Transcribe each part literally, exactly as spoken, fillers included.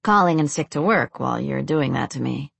calling in sick to work while you're doing that to me."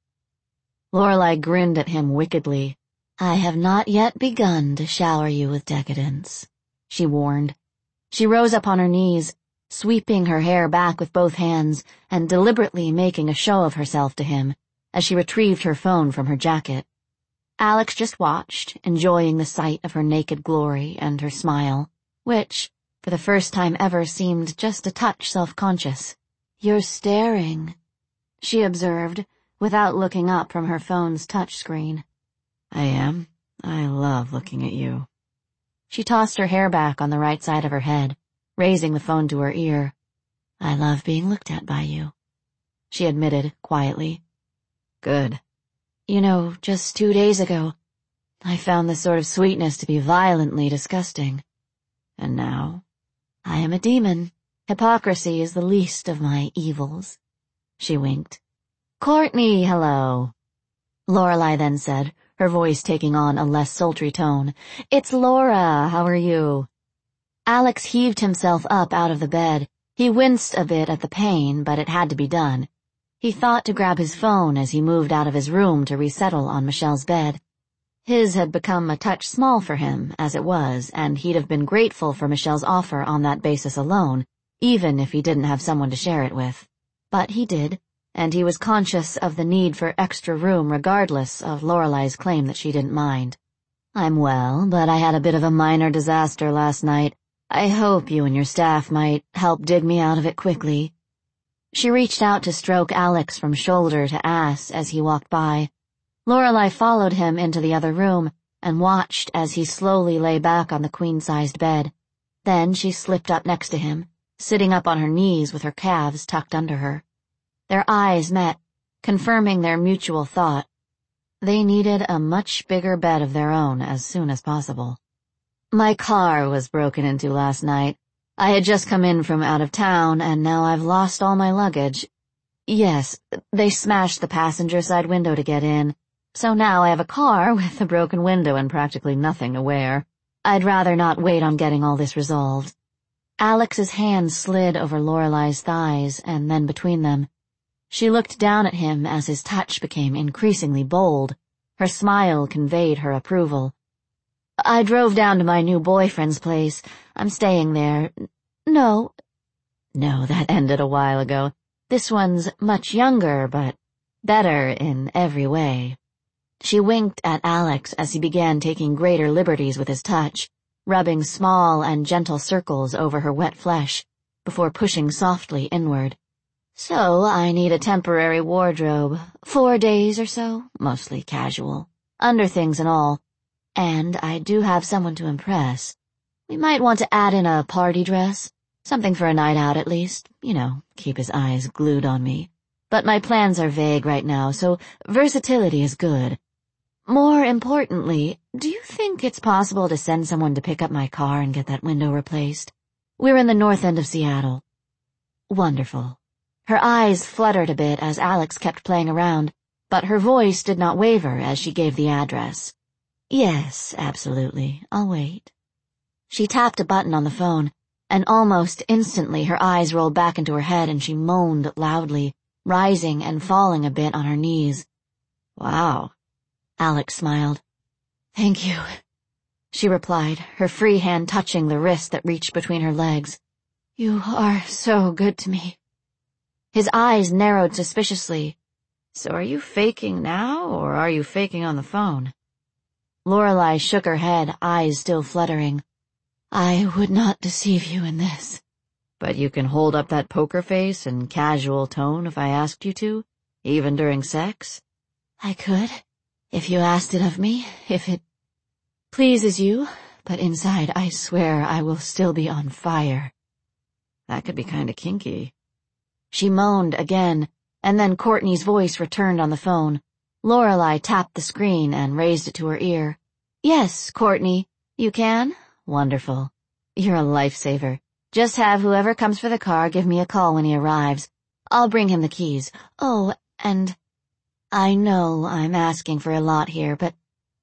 Lorelei grinned at him wickedly. "I have not yet begun to shower you with decadence," she warned. She rose up on her knees, sweeping her hair back with both hands and deliberately making a show of herself to him as she retrieved her phone from her jacket. Alex just watched, enjoying the sight of her naked glory and her smile, which, for the first time ever, seemed just a touch self-conscious. "You're staring," she observed, without looking up from her phone's touch screen. "I am. I love looking at you." She tossed her hair back on the right side of her head, raising the phone to her ear. "I love being looked at by you," she admitted quietly. "Good. You know, just two days ago, I found this sort of sweetness to be violently disgusting. And now, I am a demon. Hypocrisy is the least of my evils." She winked. "Courtney, hello," Lorelei then said, her voice taking on a less sultry tone. "It's Laura, how are you?" Alex heaved himself up out of the bed. He winced a bit at the pain, but it had to be done. He thought to grab his phone as he moved out of his room to resettle on Michelle's bed. His had become a touch small for him, as it was, and he'd have been grateful for Michelle's offer on that basis alone, even if he didn't have someone to share it with. But he did, and he was conscious of the need for extra room regardless of Lorelei's claim that she didn't mind. "I'm well, but I had a bit of a minor disaster last night. I hope you and your staff might help dig me out of it quickly." She reached out to stroke Alex from shoulder to ass as he walked by. Lorelei followed him into the other room and watched as he slowly lay back on the queen-sized bed. Then she slipped up next to him, sitting up on her knees with her calves tucked under her. Their eyes met, confirming their mutual thought. They needed a much bigger bed of their own as soon as possible. "My car was broken into last night. I had just come in from out of town, and now I've lost all my luggage. Yes, they smashed the passenger side window to get in, so now I have a car with a broken window and practically nothing to wear. I'd rather not wait on getting all this resolved." Alex's hand slid over Lorelei's thighs and then between them. She looked down at him as his touch became increasingly bold. Her smile conveyed her approval. "I drove down to my new boyfriend's place. I'm staying there. No. No, that ended a while ago. This one's much younger, but better in every way." She winked at Alex as he began taking greater liberties with his touch, rubbing small and gentle circles over her wet flesh, before pushing softly inward. "So I need a temporary wardrobe. Four days or so, mostly casual, underthings and all. And I do have someone to impress. We might want to add in a party dress, something for a night out at least, you know, keep his eyes glued on me. But my plans are vague right now, so versatility is good. More importantly, do you think it's possible to send someone to pick up my car and get that window replaced? We're in the north end of Seattle." "Wonderful." Her eyes fluttered a bit as Alex kept playing around, but her voice did not waver as she gave the address. "Yes, absolutely. I'll wait." She tapped a button on the phone, and almost instantly her eyes rolled back into her head and she moaned loudly, rising and falling a bit on her knees. "Wow." Alex smiled. "Thank you," she replied, her free hand touching the wrist that reached between her legs. "You are so good to me." His eyes narrowed suspiciously. "So are you faking now, or are you faking on the phone?" Lorelei shook her head, eyes still fluttering. "I would not deceive you in this." "But you can hold up that poker face and casual tone if I asked you to, even during sex?" "I could, if you asked it of me, if it pleases you, but inside I swear I will still be on fire." "That could be kinda kinky." She moaned again, and then Courtney's voice returned on the phone. Lorelei tapped the screen and raised it to her ear. "Yes, Courtney, you can? Wonderful. You're a lifesaver. Just have whoever comes for the car give me a call when he arrives. I'll bring him the keys. Oh, and I know I'm asking for a lot here, but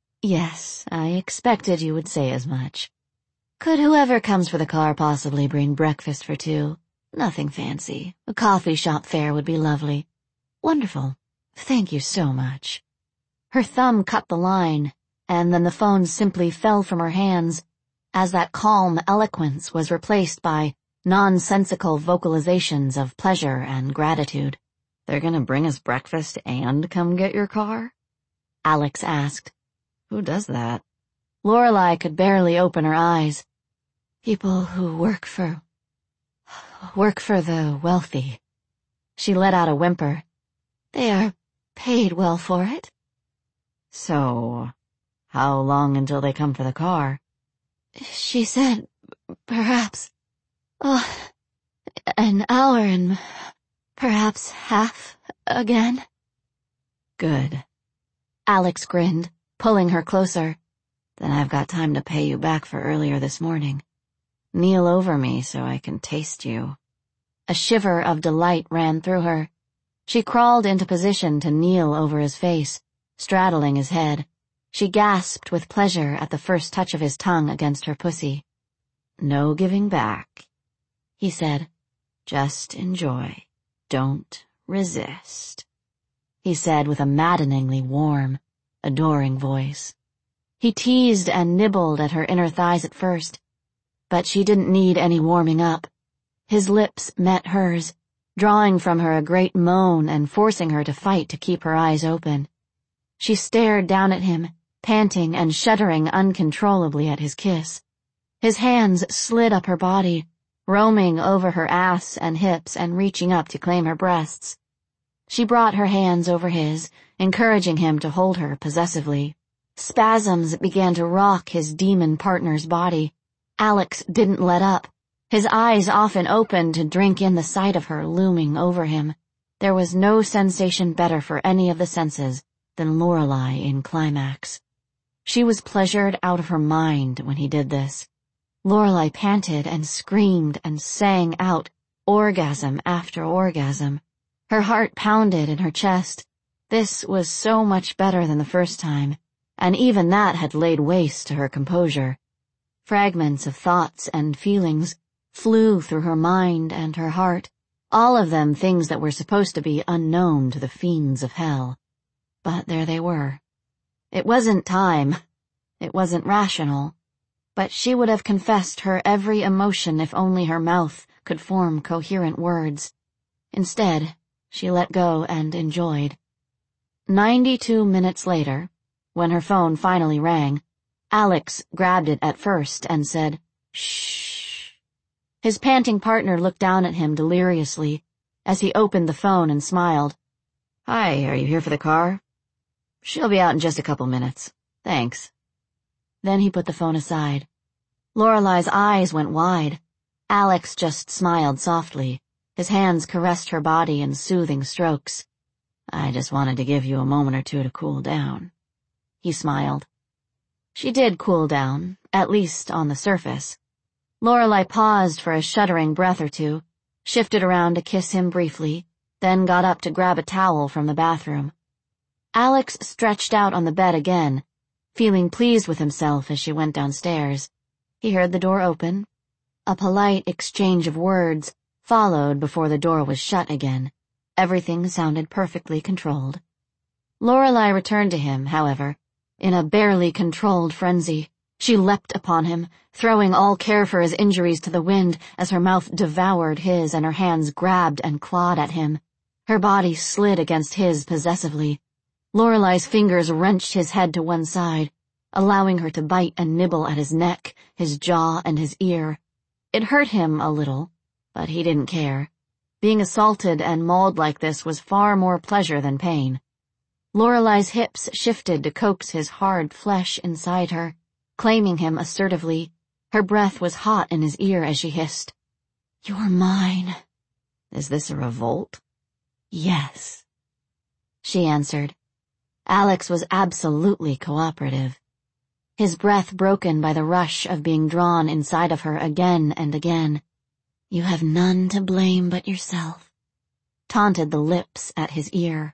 yes, I expected you would say as much. Could whoever comes for the car possibly bring breakfast for two? Nothing fancy. A coffee shop fare would be lovely. Wonderful. Thank you so much. Her thumb cut the line, and then the phone simply fell from her hands as that calm eloquence was replaced by nonsensical vocalizations of pleasure and gratitude. They're gonna bring us breakfast and come get your car? Alex asked. Who does that? Lorelai could barely open her eyes. People who work for... work for the wealthy. She let out a whimper. They are paid well for it. So, how long until they come for the car? She said, perhaps, oh, an hour and perhaps half again. Good. Alex grinned, pulling her closer. Then I've got time to pay you back for earlier this morning. Kneel over me so I can taste you. A shiver of delight ran through her. She crawled into position to kneel over his face, straddling his head. She gasped with pleasure at the first touch of his tongue against her pussy. No giving back, he said. Just enjoy. Don't resist, he said with a maddeningly warm, adoring voice. He teased and nibbled at her inner thighs at first, but she didn't need any warming up. His lips met hers, drawing from her a great moan and forcing her to fight to keep her eyes open. She stared down at him, panting and shuddering uncontrollably at his kiss. His hands slid up her body, roaming over her ass and hips and reaching up to claim her breasts. She brought her hands over his, encouraging him to hold her possessively. Spasms began to rock his demon partner's body. Alex didn't let up. His eyes often opened to drink in the sight of her looming over him. There was no sensation better for any of the senses than Lorelai in climax. She was pleasured out of her mind when he did this. Lorelai panted and screamed and sang out, orgasm after orgasm. Her heart pounded in her chest. This was so much better than the first time, and even that had laid waste to her composure. Fragments of thoughts and feelings flew through her mind and her heart, all of them things that were supposed to be unknown to the fiends of hell. But there they were. It wasn't time. It wasn't rational. But she would have confessed her every emotion if only her mouth could form coherent words. Instead, she let go and enjoyed. Ninety-two minutes later, when her phone finally rang, Alex grabbed it at first and said, shh. His panting partner looked down at him deliriously as he opened the phone and smiled. Hi, are you here for the car? She'll be out in just a couple minutes. Thanks. Then he put the phone aside. Lorelai's eyes went wide. Alex just smiled softly. His hands caressed her body in soothing strokes. I just wanted to give you a moment or two to cool down. He smiled. She did cool down, at least on the surface. Lorelai paused for a shuddering breath or two, shifted around to kiss him briefly, then got up to grab a towel from the bathroom. Alex stretched out on the bed again, feeling pleased with himself as she went downstairs. He heard the door open. A polite exchange of words followed before the door was shut again. Everything sounded perfectly controlled. Lorelai returned to him, however, in a barely controlled frenzy. She leapt upon him, throwing all care for his injuries to the wind as her mouth devoured his and her hands grabbed and clawed at him. Her body slid against his possessively. Lorelai's fingers wrenched his head to one side, allowing her to bite and nibble at his neck, his jaw, and his ear. It hurt him a little, but he didn't care. Being assaulted and mauled like this was far more pleasure than pain. Lorelai's hips shifted to coax his hard flesh inside her, claiming him assertively. Her breath was hot in his ear as she hissed, "You're mine." Is this a revolt? Yes, she answered. Alex was absolutely cooperative. His breath broken by the rush of being drawn inside of her again and again. You have none to blame but yourself, taunted the lips at his ear.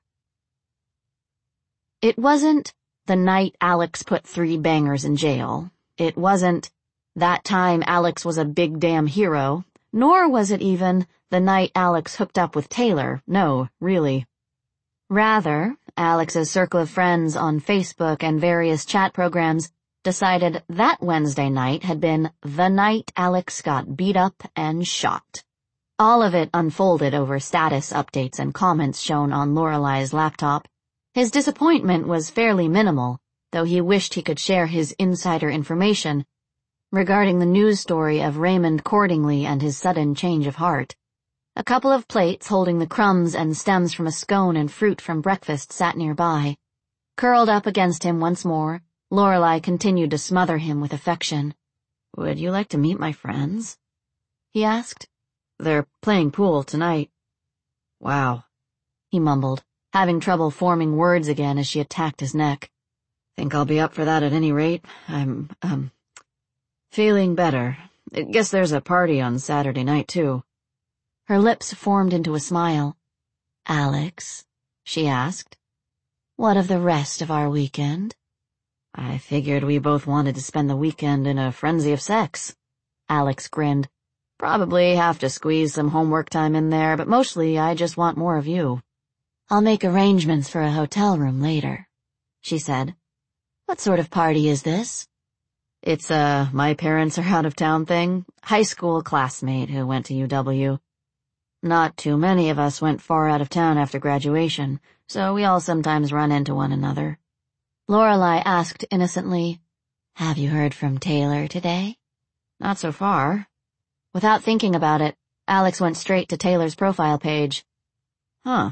It wasn't the night Alex put three bangers in jail. It wasn't that time Alex was a big damn hero, nor was it even the night Alex hooked up with Taylor. No, really. Rather, Alex's circle of friends on Facebook and various chat programs decided that Wednesday night had been the night Alex got beat up and shot. All of it unfolded over status updates and comments shown on Lorelei's laptop. His disappointment was fairly minimal, though he wished he could share his insider information regarding the news story of Raymond Cordingley and his sudden change of heart. A couple of plates holding the crumbs and stems from a scone and fruit from breakfast sat nearby. Curled up against him once more, Lorelei continued to smother him with affection. "Would you like to meet my friends?" he asked. "They're playing pool tonight." "Wow," he mumbled, having trouble forming words again as she attacked his neck. "Think I'll be up for that at any rate. I'm, um, feeling better. I guess there's a party on Saturday night, too." Her lips formed into a smile. "Alex," she asked, "what of the rest of our weekend?" "I figured we both wanted to spend the weekend in a frenzy of sex." Alex grinned. "Probably have to squeeze some homework time in there, but mostly I just want more of you." "I'll make arrangements for a hotel room later," she said. "What sort of party is this?" "It's a my parents are out of town thing. High school classmate who went to U W. Not too many of us went far out of town after graduation, so we all sometimes run into one another." Lorelei asked innocently, "Have you heard from Taylor today?" "Not so far." Without thinking about it, Alex went straight to Taylor's profile page. "Huh.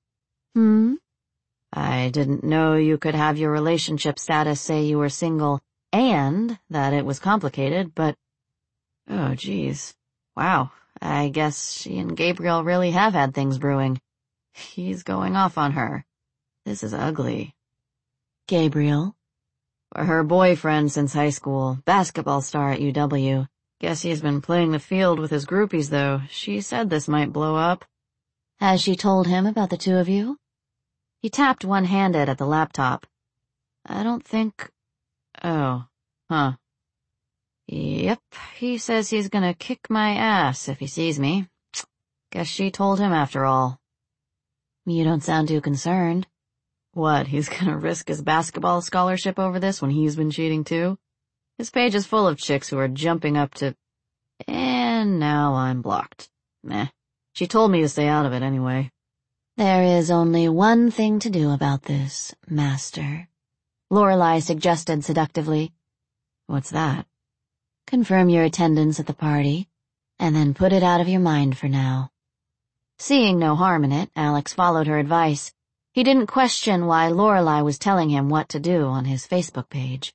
Hmm? I didn't know you could have your relationship status say you were single and that it was complicated, but... Oh, geez. Wow, I guess she and Gabriel really have had things brewing. He's going off on her. This is ugly." "Gabriel?" "Her boyfriend since high school, basketball star at U W. Guess he's been playing the field with his groupies, though. She said this might blow up." "Has she told him about the two of you?" He tapped one-handed at the laptop. "I don't think... Oh, huh. Yep, he says he's gonna kick my ass if he sees me. Guess she told him after all." "You don't sound too concerned." "What, he's gonna risk his basketball scholarship over this when he's been cheating too? His page is full of chicks who are jumping up to... And now I'm blocked. Meh. She told me to stay out of it anyway." "There is only one thing to do about this, Master," Lorelei suggested seductively. "What's that?" "Confirm your attendance at the party, and then put it out of your mind for now." Seeing no harm in it, Alex followed her advice. He didn't question why Lorelei was telling him what to do on his Facebook page.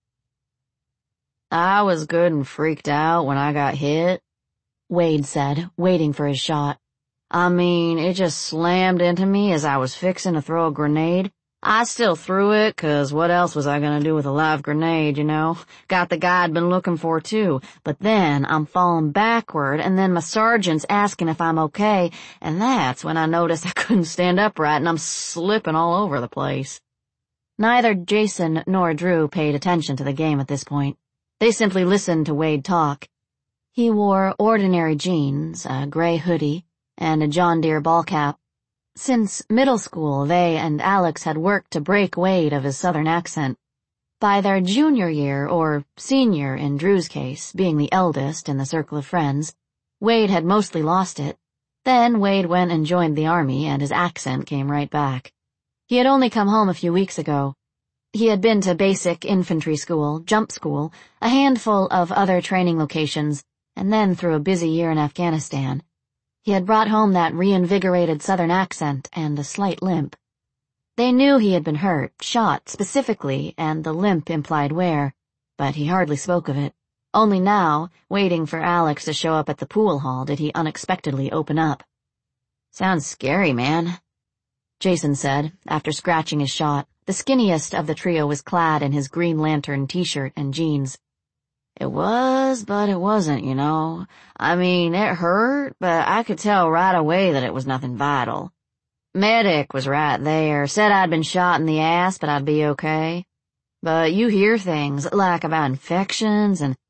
"I was good and freaked out when I got hit," Wade said, waiting for his shot. "I mean, it just slammed into me as I was fixing to throw a grenade. I still threw it, 'cause what else was I gonna do with a live grenade, you know? Got the guy I'd been looking for, too. But then I'm falling backward, and then my sergeant's asking if I'm okay, and that's when I noticed I couldn't stand upright, and I'm slipping all over the place." Neither Jason nor Drew paid attention to the game at this point. They simply listened to Wade talk. He wore ordinary jeans, a gray hoodie, and a John Deere ball cap. Since middle school, they and Alex had worked to break Wade of his southern accent. By their junior year, or senior in Drew's case, being the eldest in the circle of friends, Wade had mostly lost it. Then Wade went and joined the army, and his accent came right back. He had only come home a few weeks ago. He had been to basic infantry school, jump school, a handful of other training locations, and then through a busy year in Afghanistan. He had brought home that reinvigorated southern accent and a slight limp. They knew he had been hurt, shot specifically, and the limp implied where, but he hardly spoke of it. Only now, waiting for Alex to show up at the pool hall, did he unexpectedly open up. "Sounds scary, man," Jason said, after scratching his shot. The skinniest of the trio was clad in his Green Lantern t-shirt and jeans. "It was, but it wasn't, you know. I mean, it hurt, but I could tell right away that it was nothing vital. Medic was right there, said I'd been shot in the ass, but I'd be okay. But you hear things, like about infections, and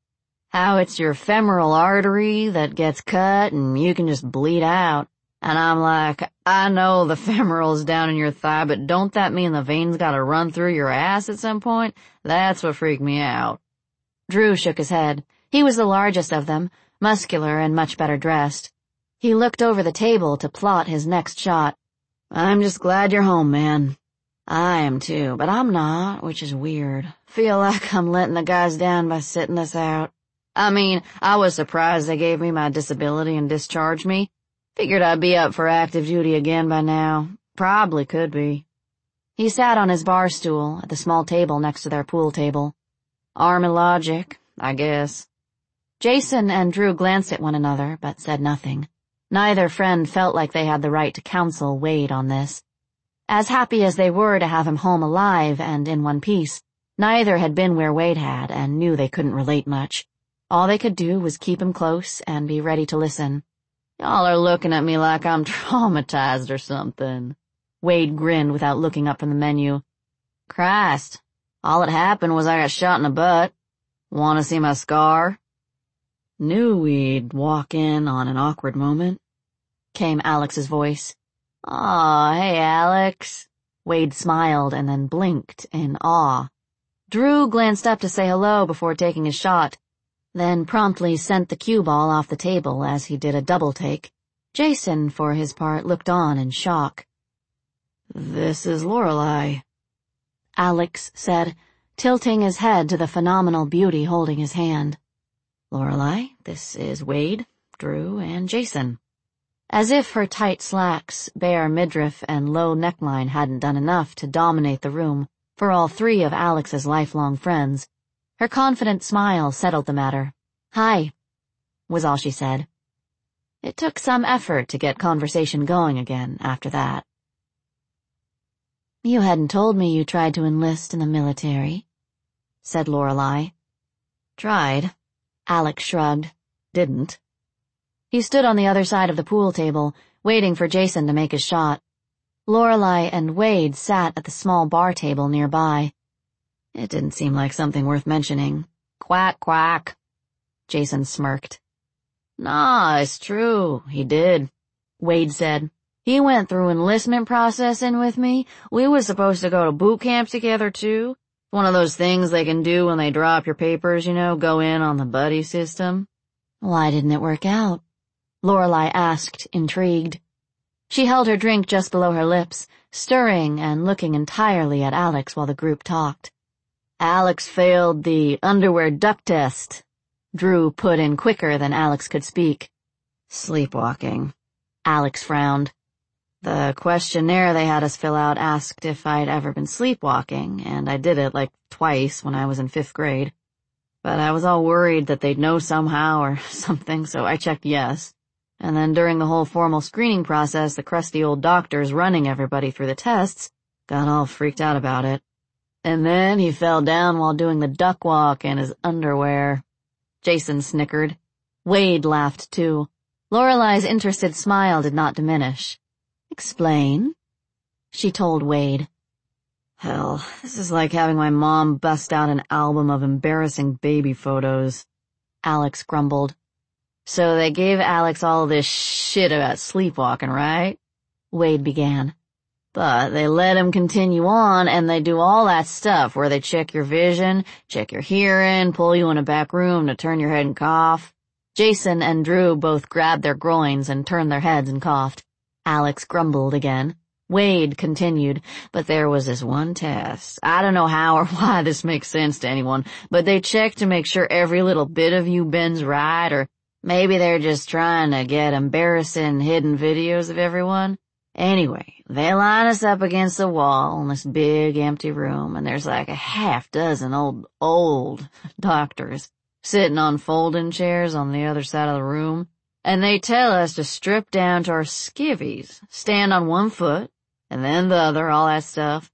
how it's your femoral artery that gets cut and you can just bleed out. And I'm like, I know the femoral's down in your thigh, but don't that mean the veins gotta run through your ass at some point? That's what freaked me out. Drew shook his head. He was the largest of them, muscular and much better dressed. He looked over the table to plot his next shot. I'm just glad you're home, man. I am too, but I'm not, which is weird. Feel like I'm letting the guys down by sitting this out. I mean, I was surprised they gave me my disability and discharged me. Figured I'd be up for active duty again by now. Probably could be. He sat on his bar stool at the small table next to their pool table. Army logic, I guess. Jason and Drew glanced at one another, but said nothing. Neither friend felt like they had the right to counsel Wade on this. As happy as they were to have him home alive and in one piece, neither had been where Wade had and knew they couldn't relate much. All they could do was keep him close and be ready to listen. Y'all are looking at me like I'm traumatized or something. Wade grinned without looking up from the menu. Christ, all that happened was I got shot in the butt. Want to see my scar? Knew we'd walk in on an awkward moment, came Alex's voice. Aw, hey, Alex. Wade smiled and then blinked in awe. Drew glanced up to say hello before taking his shot, then promptly sent the cue ball off the table as he did a double take. Jason, for his part, looked on in shock. This is Lorelei, Alex said, tilting his head to the phenomenal beauty holding his hand. Lorelei, this is Wade, Drew, and Jason. As if her tight slacks, bare midriff, and low neckline hadn't done enough to dominate the room for all three of Alex's lifelong friends, her confident smile settled the matter. Hi, was all she said. It took some effort to get conversation going again after that. You hadn't told me you tried to enlist in the military, said Lorelei. Tried. Alex shrugged. Didn't. He stood on the other side of the pool table, waiting for Jason to make his shot. Lorelei and Wade sat at the small bar table nearby. It didn't seem like something worth mentioning. Quack, quack. Jason smirked. Nah, it's true. He did. Wade said. He went through enlistment processing with me. We was supposed to go to boot camp together, too. One of those things they can do when they drop your papers, you know, go in on the buddy system. Why didn't it work out? Lorelei asked, intrigued. She held her drink just below her lips, stirring and looking entirely at Alex while the group talked. Alex failed the underwear duck test. Drew put in quicker than Alex could speak. Sleepwalking. Alex frowned. The questionnaire they had us fill out asked if I'd ever been sleepwalking, and I did it like twice when I was in fifth grade. But I was all worried that they'd know somehow or something, so I checked yes. And then during the whole formal screening process, the crusty old doctors running everybody through the tests got all freaked out about it. And then he fell down while doing the duck walk in his underwear. Jason snickered. Wade laughed too. Lorelei's interested smile did not diminish. Explain, she told Wade. Hell, this is like having my mom bust out an album of embarrassing baby photos, Alex grumbled. So they gave Alex all this shit about sleepwalking, right? Wade began. But they let him continue on, and they do all that stuff where they check your vision, check your hearing, pull you in a back room to turn your head and cough. Jason and Drew both grabbed their groins and turned their heads and coughed. Alex grumbled again. Wade continued, but there was this one test. I don't know how or why this makes sense to anyone, but they check to make sure every little bit of you bends right, or maybe they're just trying to get embarrassing hidden videos of everyone. Anyway, they line us up against the wall in this big empty room, and there's like a half dozen old, old doctors sitting on folding chairs on the other side of the room, and they tell us to strip down to our skivvies, stand on one foot, and then the other, all that stuff.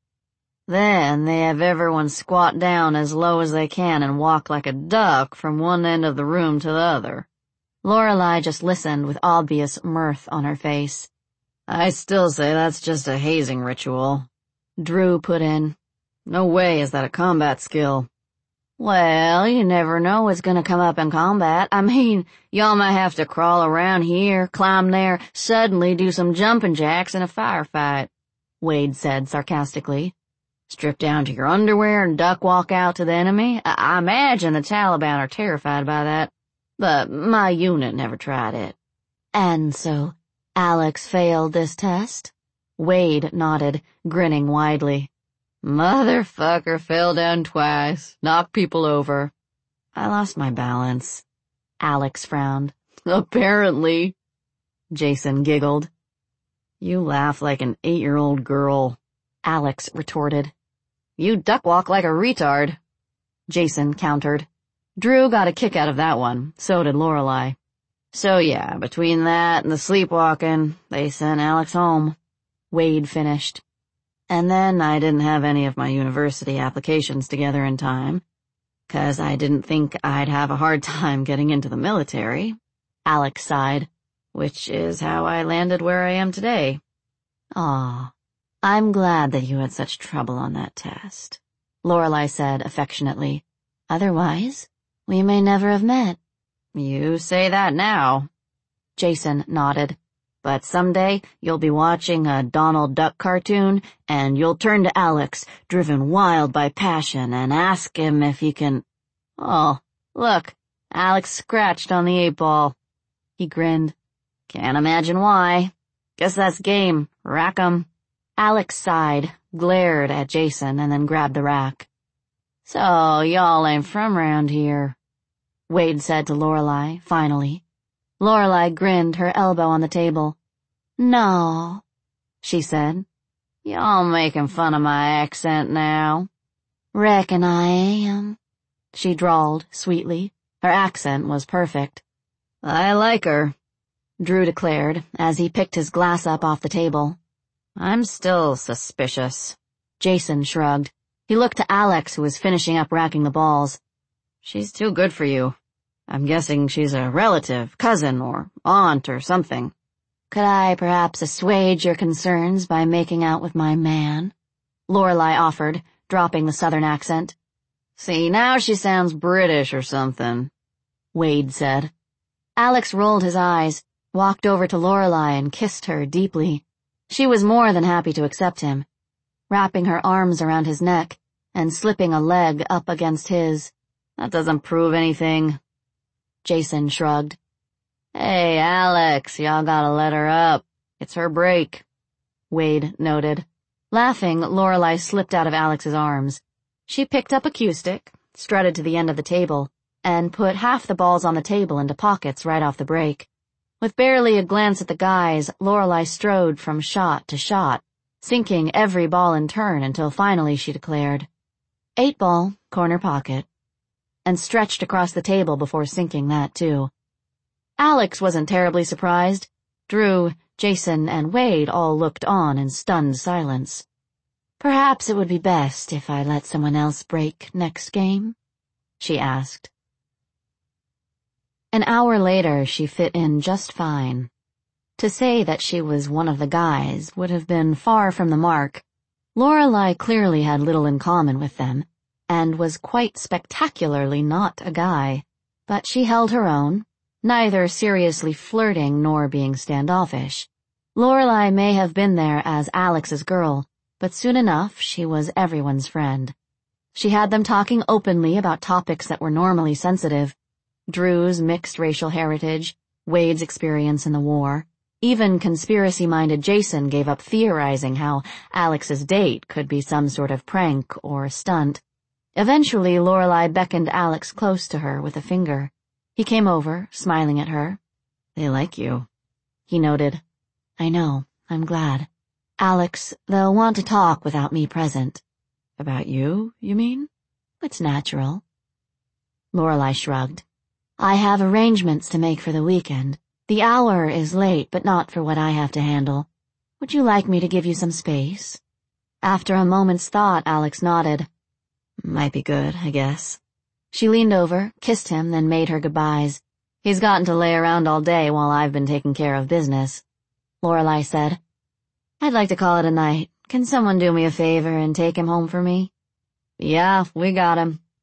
Then they have everyone squat down as low as they can and walk like a duck from one end of the room to the other. Lorelei just listened with obvious mirth on her face. I still say that's just a hazing ritual. Drew put in. No way is that a combat skill. Well, you never know what's gonna come up in combat. I mean, y'all might have to crawl around here, climb there, suddenly do some jumping jacks in a firefight, Wade said sarcastically. Strip down to your underwear and duck walk out to the enemy? I, I imagine the Taliban are terrified by that, but my unit never tried it. And so, Alex failed this test? Wade nodded, grinning widely. Motherfucker fell down twice, knocked people over. I lost my balance. Alex frowned. Apparently. Jason giggled. You laugh like an eight-year-old girl, Alex retorted. You duck walk like a retard, Jason countered. Drew got a kick out of that one, so did Lorelei. So yeah, between that and the sleepwalking, they sent Alex home. Wade finished. And then I didn't have any of my university applications together in time, 'cause I didn't think I'd have a hard time getting into the military, Alex sighed, which is how I landed where I am today. Aw, I'm glad that you had such trouble on that test, Lorelei said affectionately. Otherwise, we may never have met. You say that now. Jason nodded. But someday you'll be watching a Donald Duck cartoon, and you'll turn to Alex, driven wild by passion, and ask him if he can... Oh, look, Alex scratched on the eight ball. He grinned. Can't imagine why. Guess that's game. Rack 'em. Alex sighed, glared at Jason, and then grabbed the rack. So, y'all ain't from round here, Wade said to Lorelei, finally. Lorelei grinned, her elbow on the table. No, she said. Y'all making fun of my accent now. Reckon I am, she drawled sweetly. Her accent was perfect. I like her, Drew declared as he picked his glass up off the table. I'm still suspicious. Jason shrugged. He looked to Alex, who was finishing up racking the balls. She's too good for you. I'm guessing she's a relative, cousin, or aunt or something. Could I perhaps assuage your concerns by making out with my man? Lorelei offered, dropping the southern accent. See, now she sounds British or something, Wade said. Alex rolled his eyes, walked over to Lorelei and kissed her deeply. She was more than happy to accept him, wrapping her arms around his neck and slipping a leg up against his. That doesn't prove anything. Jason shrugged. Hey, Alex, y'all gotta let her up. It's her break, Wade noted. Laughing, Lorelei slipped out of Alex's arms. She picked up a cue stick, strutted to the end of the table, and put half the balls on the table into pockets right off the break. With barely a glance at the guys, Lorelei strode from shot to shot, sinking every ball in turn until finally she declared, Eight ball, corner pocket, and stretched across the table before sinking that too. Alex wasn't terribly surprised. Drew, Jason, and Wade all looked on in stunned silence. Perhaps it would be best if I let someone else break next game? She asked. An hour later, she fit in just fine. To say that she was one of the guys would have been far from the mark. Lorelei clearly had little in common with them, and was quite spectacularly not a guy. But she held her own, neither seriously flirting nor being standoffish. Lorelei may have been there as Alex's girl, but soon enough she was everyone's friend. She had them talking openly about topics that were normally sensitive. Drew's mixed racial heritage, Wade's experience in the war. Even conspiracy-minded Jason gave up theorizing how Alex's date could be some sort of prank or stunt. Eventually, Lorelei beckoned Alex close to her with a finger. He came over, smiling at her. They like you, he noted. I know, I'm glad. Alex, they'll want to talk without me present. About you, you mean? It's natural. Lorelei shrugged. I have arrangements to make for the weekend. The hour is late, but not for what I have to handle. Would you like me to give you some space? After a moment's thought, Alex nodded. Might be good, I guess. She leaned over, kissed him, then made her goodbyes. He's gotten to lay around all day while I've been taking care of business. Lorelei said, I'd like to call it a night. Can someone do me a favor and take him home for me? Yeah, we got him.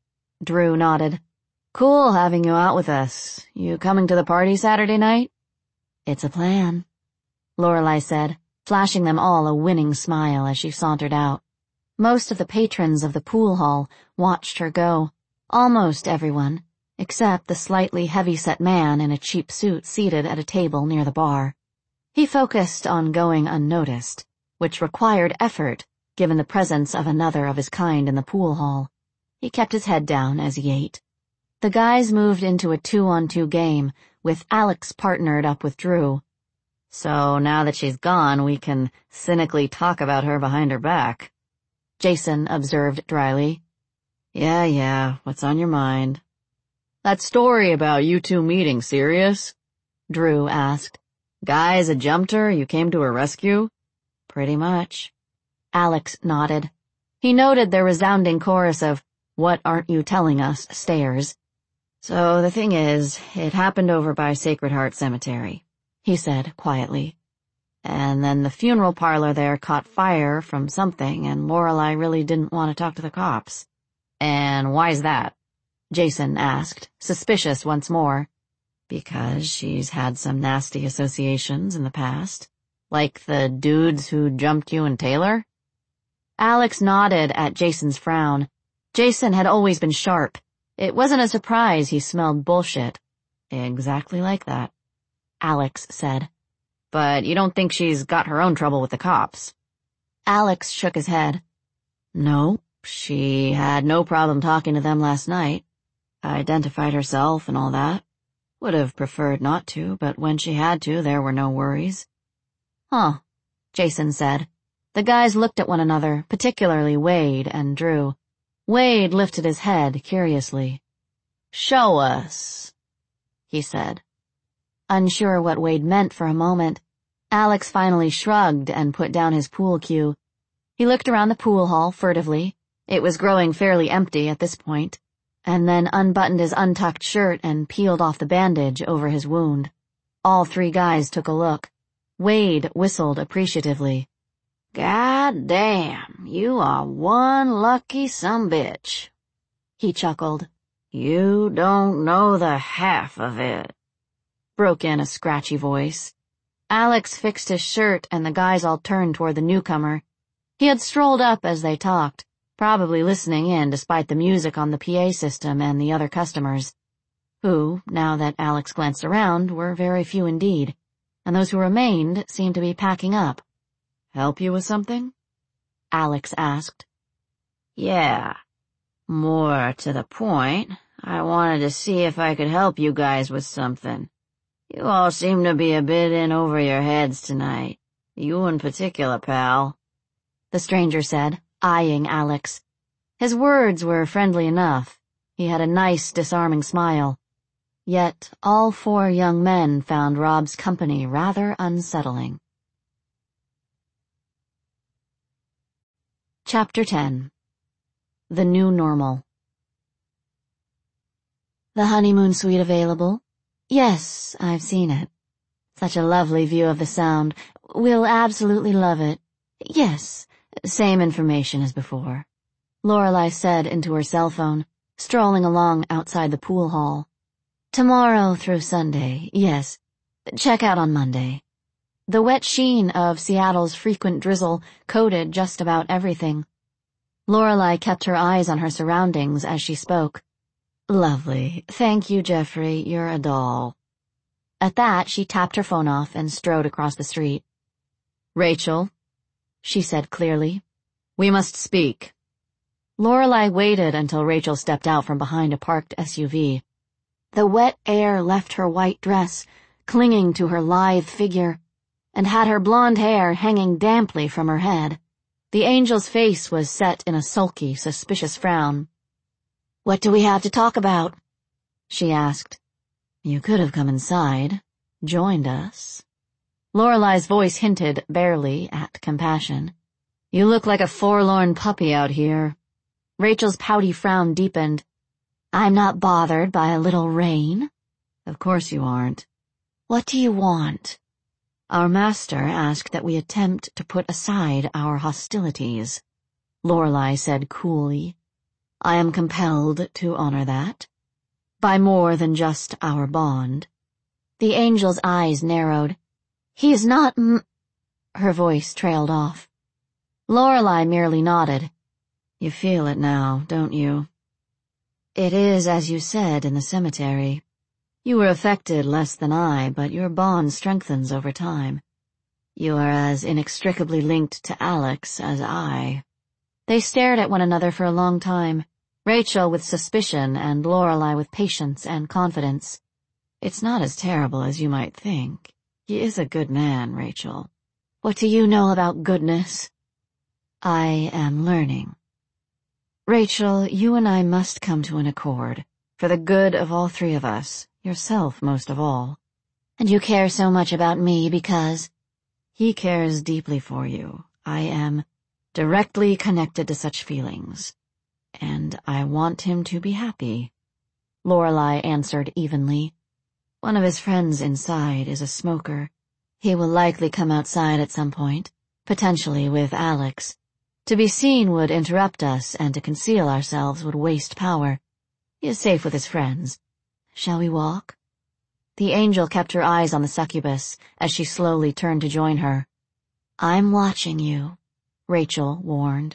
Drew nodded. Cool having you out with us. You coming to the party Saturday night? It's a plan, Lorelai said, flashing them all a winning smile as she sauntered out. Most of the patrons of the pool hall watched her go, almost everyone, except the slightly heavy-set man in a cheap suit seated at a table near the bar. He focused on going unnoticed, which required effort given the presence of another of his kind in the pool hall. He kept his head down as he ate. The guys moved into a two-on-two game, with Alex partnered up with Drew. So now that she's gone, we can cynically talk about her behind her back, Jason observed dryly. Yeah, yeah, what's on your mind? That story about you two meeting serious? Drew asked. Guys had jumped her, you came to her rescue? Pretty much. Alex nodded. He noted their resounding chorus of, "What aren't you telling us?" stares. So the thing is, it happened over by Sacred Heart Cemetery, he said quietly. And then the funeral parlor there caught fire from something, and Lorelai really didn't want to talk to the cops. And why's that? Jason asked, suspicious once more. Because she's had some nasty associations in the past. Like the dudes who jumped you and Taylor? Alex nodded at Jason's frown. Jason had always been sharp. It wasn't a surprise he smelled bullshit. Exactly like that, Alex said. But you don't think she's got her own trouble with the cops? Alex shook his head. No, she had no problem talking to them last night. Identified herself and all that. Would have preferred not to, but when she had to, there were no worries. Huh, Jason said. The guys looked at one another, particularly Wade and Drew. Wade lifted his head curiously. Show us, he said. Unsure what Wade meant for a moment, Alex finally shrugged and put down his pool cue. He looked around the pool hall furtively. It was growing fairly empty at this point, and then unbuttoned his untucked shirt and peeled off the bandage over his wound. All three guys took a look. Wade whistled appreciatively. God damn, you are one lucky sumbitch, he chuckled. You don't know the half of it, broke in a scratchy voice. Alex fixed his shirt and the guys all turned toward the newcomer. He had strolled up as they talked, probably listening in despite the music on the P A system and the other customers, who, now that Alex glanced around, were very few indeed, and those who remained seemed to be packing up. Help you with something? Alex asked. Yeah. More to the point, I wanted to see if I could help you guys with something. You all seem to be a bit in over your heads tonight. You in particular, pal, the stranger said, eyeing Alex. His words were friendly enough. He had a nice, disarming smile. Yet all four young men found Rob's company rather unsettling. Chapter ten. The New Normal. The honeymoon suite available? Yes, I've seen it. Such a lovely view of the Sound. We'll absolutely love it. Yes, same information as before, Lorelai said into her cell phone, strolling along outside the pool hall. Tomorrow through Sunday, yes. Check out on Monday. The wet sheen of Seattle's frequent drizzle coated just about everything. Lorelai kept her eyes on her surroundings as she spoke. Lovely. Thank you, Jeffrey. You're a doll. At that, she tapped her phone off and strode across the street. Rachel, she said clearly, we must speak. Lorelai waited until Rachel stepped out from behind a parked S U V. The wet air left her white dress, clinging to her lithe figure, and had her blonde hair hanging damply from her head. The angel's face was set in a sulky, suspicious frown. What do we have to talk about? She asked. You could have come inside, joined us. Lorelai's voice hinted, barely, at compassion. You look like a forlorn puppy out here. Rachel's pouty frown deepened. I'm not bothered by a little rain. Of course you aren't. What do you want? Our master asked that we attempt to put aside our hostilities, Lorelai said coolly. I am compelled to honor that. By more than just our bond. The angel's eyes narrowed. He is not m- Her voice trailed off. Lorelei merely nodded. You feel it now, don't you? It is as you said in the cemetery. You were affected less than I, but your bond strengthens over time. You are as inextricably linked to Alex as I. They stared at one another for a long time, Rachel with suspicion and Lorelei with patience and confidence. It's not as terrible as you might think. He is a good man, Rachel. What do you know about goodness? I am learning. Rachel, you and I must come to an accord, for the good of all three of us, yourself most of all. And you care so much about me because... He cares deeply for you. I am directly connected to such feelings. And I want him to be happy. Lorelei answered evenly. One of his friends inside is a smoker. He will likely come outside at some point, potentially with Alex. To be seen would interrupt us, and to conceal ourselves would waste power. He is safe with his friends. Shall we walk? The angel kept her eyes on the succubus as she slowly turned to join her. I'm watching you, Rachel warned.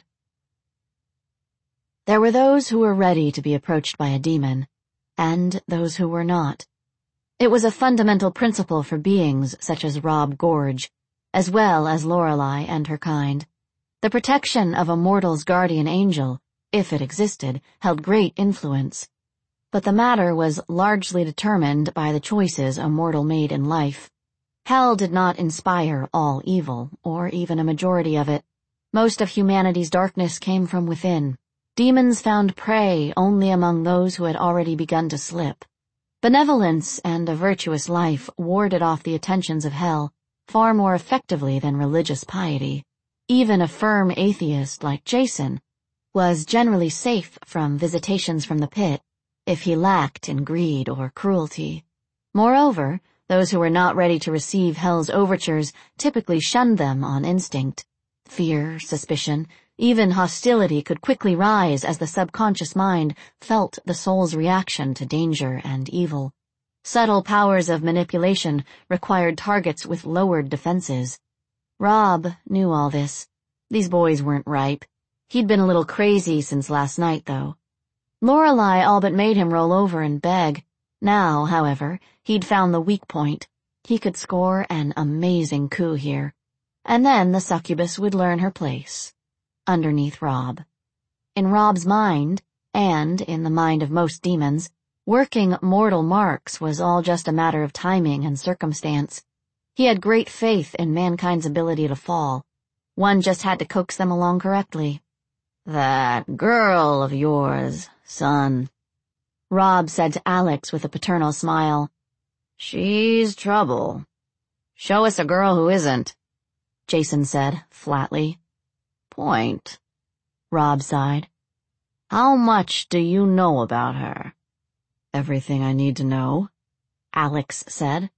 There were those who were ready to be approached by a demon, and those who were not. It was a fundamental principle for beings such as Rob Gorge, as well as Lorelei and her kind. The protection of a mortal's guardian angel, if it existed, held great influence. But the matter was largely determined by the choices a mortal made in life. Hell did not inspire all evil, or even a majority of it. Most of humanity's darkness came from within. Demons found prey only among those who had already begun to slip. Benevolence and a virtuous life warded off the attentions of hell far more effectively than religious piety. Even a firm atheist like Jason was generally safe from visitations from the pit, if he lacked in greed or cruelty. Moreover, those who were not ready to receive hell's overtures typically shunned them on instinct. Fear, suspicion, even hostility could quickly rise as the subconscious mind felt the soul's reaction to danger and evil. Subtle powers of manipulation required targets with lowered defenses. Rob knew all this. These boys weren't ripe. He'd been a little crazy since last night, though. Lorelei all but made him roll over and beg. Now, however, he'd found the weak point. He could score an amazing coup here. And then the succubus would learn her place. Underneath Rob. In Rob's mind, and in the mind of most demons, working mortal marks was all just a matter of timing and circumstance. He had great faith in mankind's ability to fall. One just had to coax them along correctly. That girl of yours, son, Rob said to Alex with a paternal smile. She's trouble. Show us a girl who isn't, Jason said flatly. Point, Rob sighed. How much do you know about her? Everything I need to know, Alex said.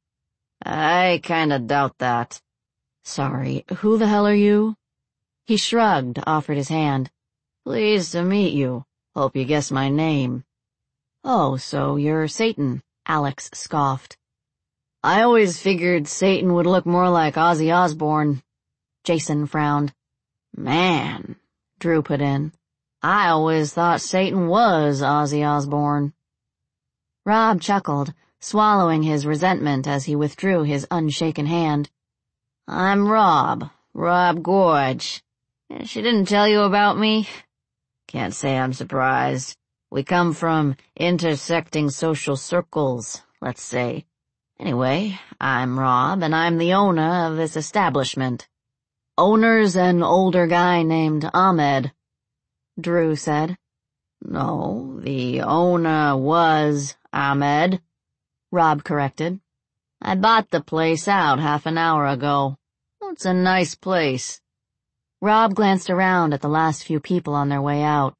I kinda doubt that. Sorry, who the hell are you? He shrugged, offered his hand. Pleased to meet you. Hope you guessed my name. Oh, so you're Satan, Alex scoffed. I always figured Satan would look more like Ozzy Osbourne. Jason frowned. Man, Drew put in. I always thought Satan was Ozzy Osbourne. Rob chuckled, swallowing his resentment as he withdrew his unshaken hand. I'm Rob, Rob Gorge. She didn't tell you about me? Can't say I'm surprised. We come from intersecting social circles, let's say. Anyway, I'm Rob, and I'm the owner of this establishment. Owner's an older guy named Ahmed, Drew said. No, the owner was Ahmed, Rob corrected. I bought the place out half an hour ago. It's a nice place. Rob glanced around at the last few people on their way out.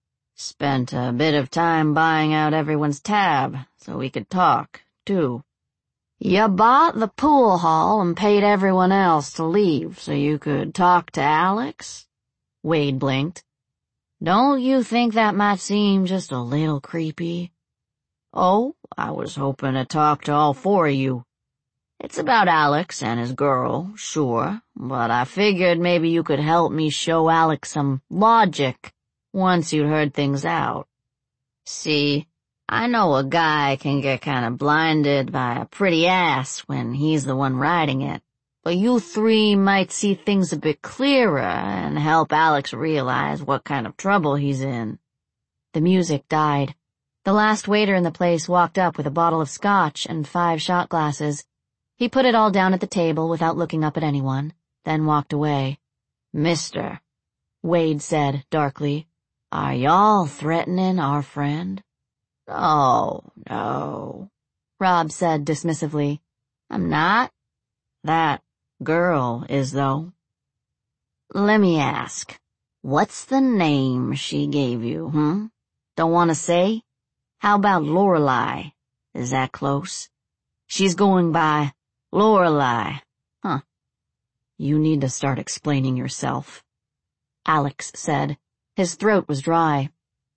Spent a bit of time buying out everyone's tab, so we could talk, too. You bought the pool hall and paid everyone else to leave so you could talk to Alex? Wade blinked. Don't you think that might seem just a little creepy? Oh, I was hoping to talk to all four of you. It's about Alex and his girl, sure, but I figured maybe you could help me show Alex some logic once you'd heard things out. See, I know a guy can get kind of blinded by a pretty ass when he's the one riding it, but you three might see things a bit clearer and help Alex realize what kind of trouble he's in. The music died. The last waiter in the place walked up with a bottle of scotch and five shot glasses. He put it all down at the table without looking up at anyone, then walked away. Mister, Wade said darkly, are y'all threatening our friend? No, no, Rob said dismissively. I'm not. That girl is, though. Let me ask, what's the name she gave you, hmm? Don't want to say? How about Lorelei? Is that close? She's going by Lorelei. Huh. You need to start explaining yourself, Alex said. His throat was dry.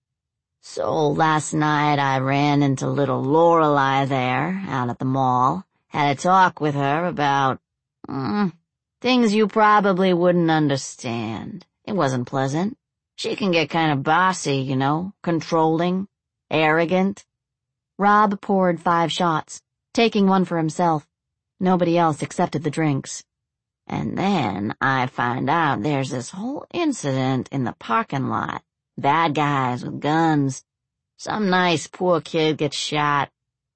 So last night I ran into little Lorelei there, out at the mall. Had a talk with her about, mm, things you probably wouldn't understand. It wasn't pleasant. She can get kind of bossy, you know, controlling, arrogant. Rob poured five shots, taking one for himself. Nobody else accepted the drinks. And then I find out there's this whole incident in the parking lot. Bad guys with guns. Some nice poor kid gets shot.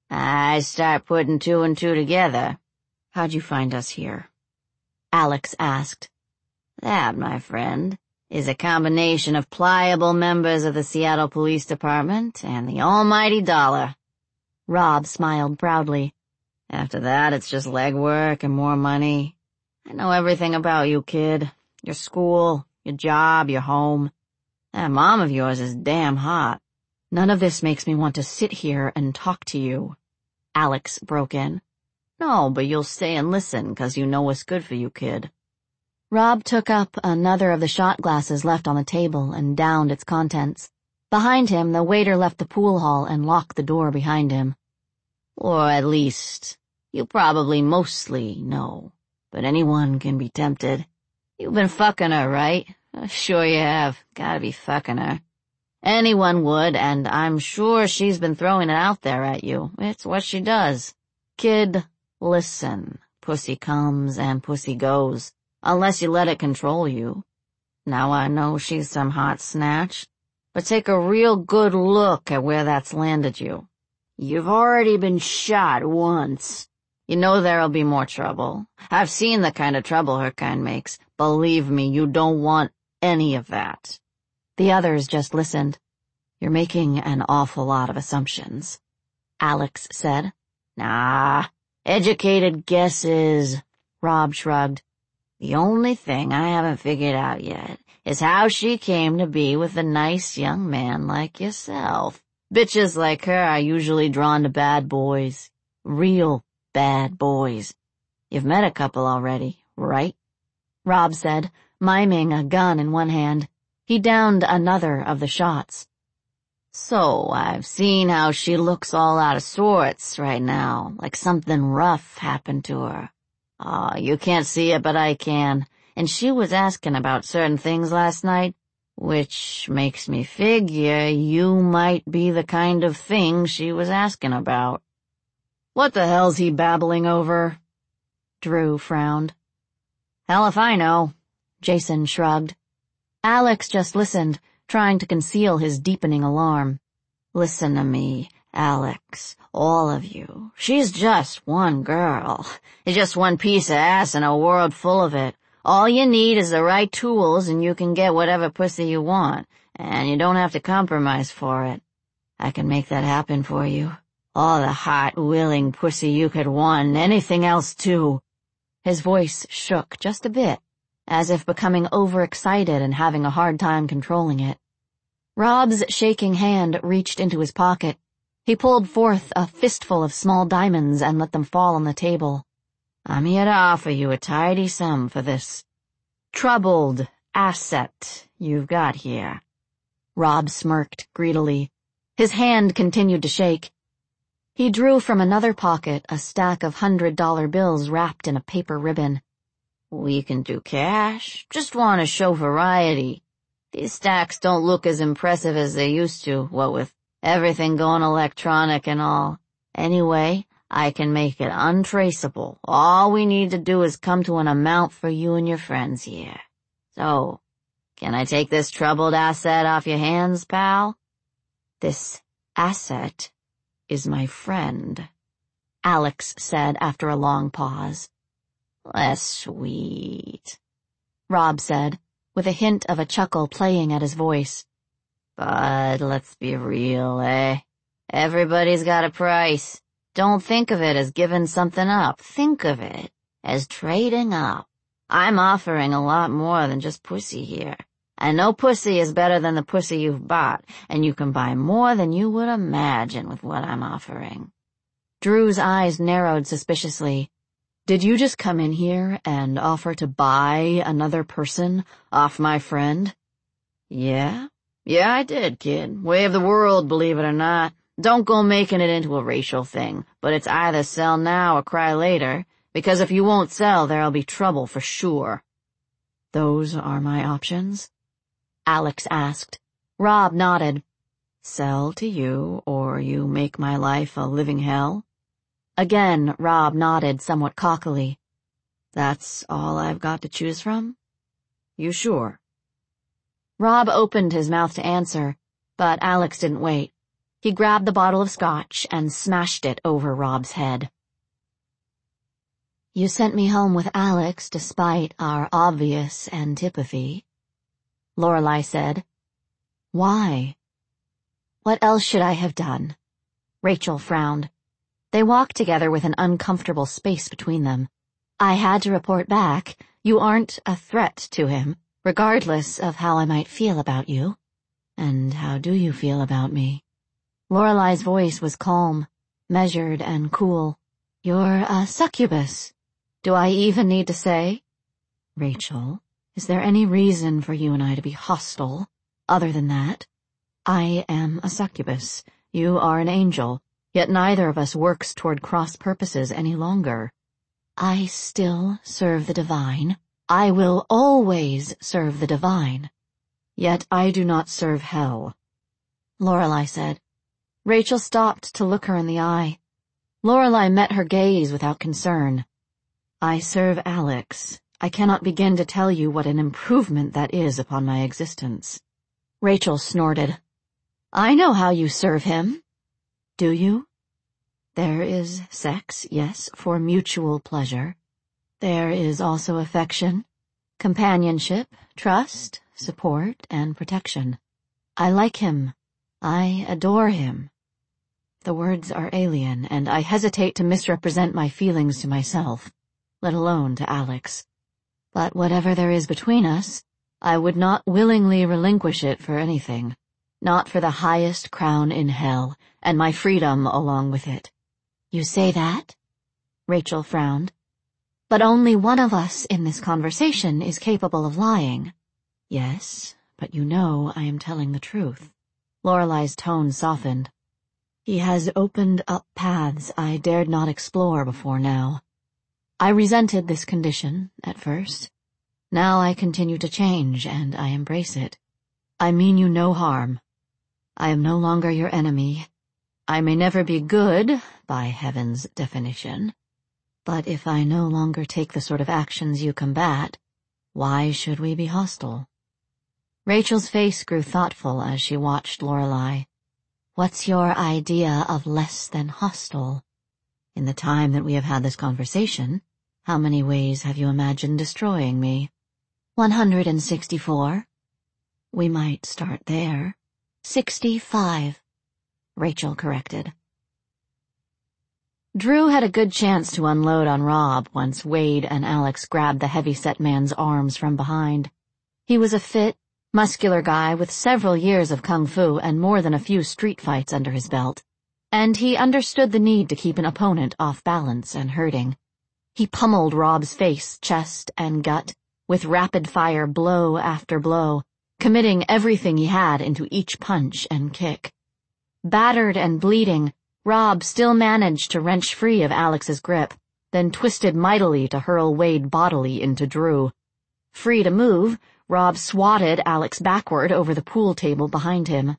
I start putting two and two together. How'd you find us here? Alex asked. That, my friend, is a combination of pliable members of the Seattle Police Department and the almighty dollar. Rob smiled proudly. After that, it's just legwork and more money. I know everything about you, kid. Your school, your job, your home. That mom of yours is damn hot. None of this makes me want to sit here and talk to you, Alex broke in. No, but you'll stay and listen, 'cause you know what's good for you, kid. Rob took up another of the shot glasses left on the table and downed its contents. Behind him, the waiter left the pool hall and locked the door behind him. Or at least, you probably mostly know, but anyone can be tempted. You've been fucking her, right? Sure you have. Gotta be fucking her. Anyone would, and I'm sure she's been throwing it out there at you. It's what she does. Kid, listen. Pussy comes and pussy goes, unless you let it control you. Now I know she's some hot snatch, but take a real good look at where that's landed you. You've already been shot once. You know there'll be more trouble. I've seen the kind of trouble her kind makes. Believe me, you don't want any of that. The others just listened. You're making an awful lot of assumptions, Alex said. Nah, educated guesses, Rob shrugged. The only thing I haven't figured out yet is how she came to be with a nice young man like yourself. Bitches like her are usually drawn to bad boys. Real bad boys. You've met a couple already, right? Rob said, miming a gun in one hand. He downed another of the shots. So, I've seen how she looks all out of sorts right now, like something rough happened to her. Aw, oh, you can't see it, but I can. And she was asking about certain things last night, which makes me figure you might be the kind of thing she was asking about. What the hell's he babbling over? Drew frowned. Hell if I know, Jason shrugged. Alex just listened, trying to conceal his deepening alarm. Listen to me, Alex, all of you. She's just one girl. It's just one piece of ass in a world full of it. All you need is the right tools and you can get whatever pussy you want, and you don't have to compromise for it. I can make that happen for you. All the hot, willing pussy you could want, and anything else too. His voice shook just a bit, as if becoming overexcited and having a hard time controlling it. Rob's shaking hand reached into his pocket. He pulled forth a fistful of small diamonds and let them fall on the table. I'm here to offer you a tidy sum for this troubled asset you've got here. Rob smirked greedily. His hand continued to shake. He drew from another pocket a stack of hundred-dollar bills wrapped in a paper ribbon. We can do cash. Just want to show variety. These stacks don't look as impressive as they used to, what with everything going electronic and all. Anyway, I can make it untraceable. All we need to do is come to an amount for you and your friends here. So, can I take this troubled asset off your hands, pal? This asset is my friend, Alex said after a long pause. Less sweet, Rob said, with a hint of a chuckle playing at his voice. But let's be real, eh? Everybody's got a price. Don't think of it as giving something up. Think of it as trading up. I'm offering a lot more than just pussy here. And no pussy is better than the pussy you've bought, and you can buy more than you would imagine with what I'm offering. Drew's eyes narrowed suspiciously. Did you just come in here and offer to buy another person off my friend? Yeah? Yeah, I did, kid. Way of the world, believe it or not. Don't go making it into a racial thing, but it's either sell now or cry later, because if you won't sell, there'll be trouble for sure. Those are my options? Alex asked. Rob nodded. Sell to you, or you make my life a living hell? Again, Rob nodded somewhat cockily. That's all I've got to choose from? You sure? Rob opened his mouth to answer, but Alex didn't wait. He grabbed the bottle of scotch and smashed it over Rob's head. You sent me home with Alex despite our obvious antipathy, Lorelei said. Why? What else should I have done? Rachel frowned. They walked together with an uncomfortable space between them. I had to report back. You aren't a threat to him, regardless of how I might feel about you. And how do you feel about me? Lorelei's voice was calm, measured and cool. You're a succubus. Do I even need to say? Rachel, is there any reason for you and I to be hostile, other than that? I am a succubus. You are an angel, yet neither of us works toward cross purposes any longer. I still serve the divine. I will always serve the divine. Yet I do not serve hell, Lorelei said. Rachel stopped to look her in the eye. Lorelei met her gaze without concern. I serve Alex. I cannot begin to tell you what an improvement that is upon my existence. Rachel snorted. I know how you serve him. Do you? There is sex, yes, for mutual pleasure. There is also affection, companionship, trust, support, and protection. I like him. I adore him. The words are alien, and I hesitate to misrepresent my feelings to myself, let alone to Alex. But whatever there is between us, I would not willingly relinquish it for anything, not for the highest crown in hell, and my freedom along with it. You say that? Rachel frowned. But only one of us in this conversation is capable of lying. Yes, but you know I am telling the truth. Lorelei's tone softened. He has opened up paths I dared not explore before now. I resented this condition, at first. Now I continue to change, and I embrace it. I mean you no harm. I am no longer your enemy. I may never be good, by heaven's definition. But if I no longer take the sort of actions you combat, why should we be hostile? Rachel's face grew thoughtful as she watched Lorelei. What's your idea of less than hostile? In the time that we have had this conversation, how many ways have you imagined destroying me? One hundred and sixty-four. We might start there. Sixty-five, Rachel corrected. Drew had a good chance to unload on Rob once Wade and Alex grabbed the heavy-set man's arms from behind. He was a fit, muscular guy with several years of kung fu and more than a few street fights under his belt, and he understood the need to keep an opponent off balance and hurting. He pummeled Rob's face, chest, and gut, with rapid-fire blow after blow, committing everything he had into each punch and kick. Battered and bleeding, Rob still managed to wrench free of Alex's grip, then twisted mightily to hurl Wade bodily into Drew. Free to move, Rob swatted Alex backward over the pool table behind him.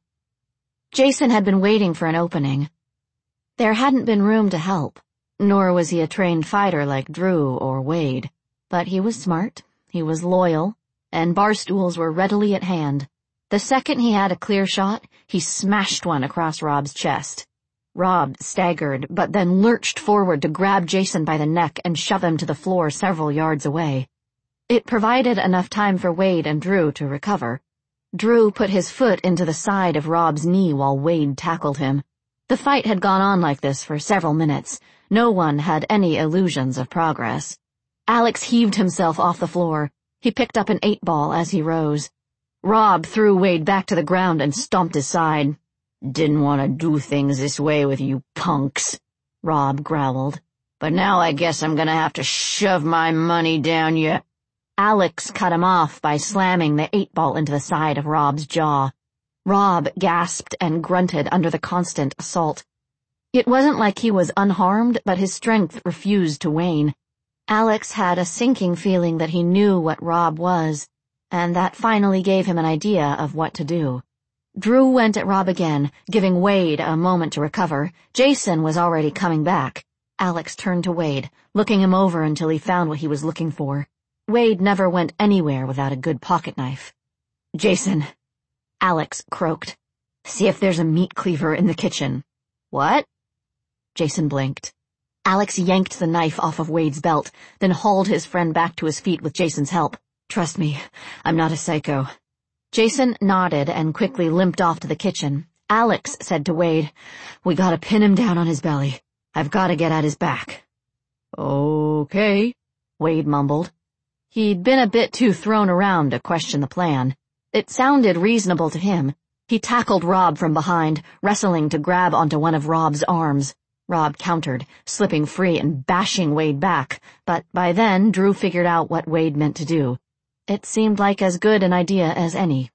Jason had been waiting for an opening. There hadn't been room to help, nor was he a trained fighter like Drew or Wade. But he was smart, he was loyal, and bar stools were readily at hand. The second he had a clear shot, he smashed one across Rob's chest. Rob staggered, but then lurched forward to grab Jason by the neck and shove him to the floor several yards away. It provided enough time for Wade and Drew to recover. Drew put his foot into the side of Rob's knee while Wade tackled him. The fight had gone on like this for several minutes. No one had any illusions of progress. Alex heaved himself off the floor. He picked up an eight ball as he rose. Rob threw Wade back to the ground and stomped his side. "Didn't want to do things this way with you punks," Rob growled. "But now I guess I'm gonna have to shove my money down you." Alex cut him off by slamming the eight ball into the side of Rob's jaw. Rob gasped and grunted under the constant assault. It wasn't like he was unharmed, but his strength refused to wane. Alex had a sinking feeling that he knew what Rob was, and that finally gave him an idea of what to do. Drew went at Rob again, giving Wade a moment to recover. Jason was already coming back. Alex turned to Wade, looking him over until he found what he was looking for. Wade never went anywhere without a good pocket knife. "Jason," Alex croaked, "see if there's a meat cleaver in the kitchen." "What?" Jason blinked. Alex yanked the knife off of Wade's belt, then hauled his friend back to his feet with Jason's help. "Trust me, I'm not a psycho." Jason nodded and quickly limped off to the kitchen. Alex said to Wade, "We gotta pin him down on his belly. I've gotta get at his back." "Okay," Wade mumbled. He'd been a bit too thrown around to question the plan. It sounded reasonable to him. He tackled Rob from behind, wrestling to grab onto one of Rob's arms. Rob countered, slipping free and bashing Wade back, but by then Drew figured out what Wade meant to do. It seemed like as good an idea as any.